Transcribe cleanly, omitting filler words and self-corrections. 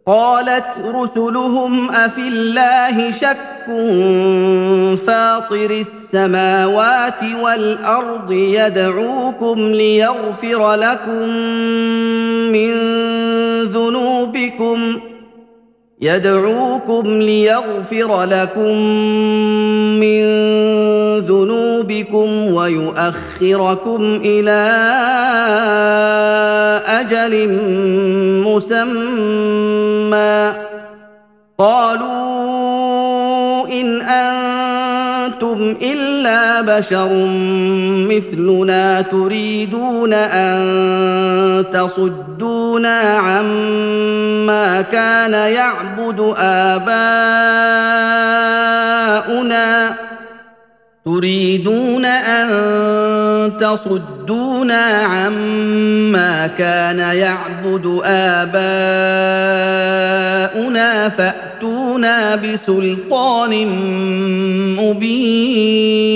قالت رسلهم أفي الله شك فاطر السماوات والأرض يدعوكم ليغفر لكم من ذنوبكم ويؤخركم إلى أجل مسمى قالوا إن أنتم إلا بشر مثلنا تريدون أن تصدونا عما كان يعبد آباؤنا فأتونا بسلطان مبين